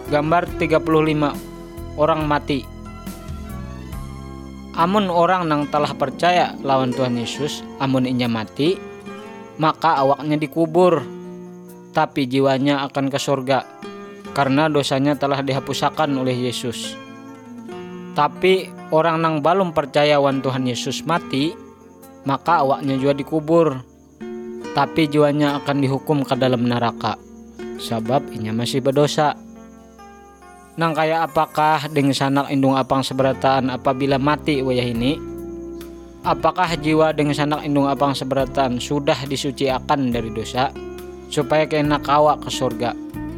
Gambar 35. Orang mati. Amun orang nang telah percaya lawan Tuhan Yesus, amun inya mati, maka awaknya dikubur, tapi jiwanya akan ke surga, karena dosanya telah dihapusakan oleh Yesus. Tapi orang nang balum percaya wan Tuhan Yesus mati, maka awaknya juga dikubur, tapi jiwanya akan dihukum ke dalam neraka, sebab inya masih berdosa. Nang kaya apakah dengan sanak indung apang seberataan apabila mati wayah ini? Apakah jiwa dengan sanak indung apang seberataan sudah disuciakan dari dosa, supaya kena kawa ke surga?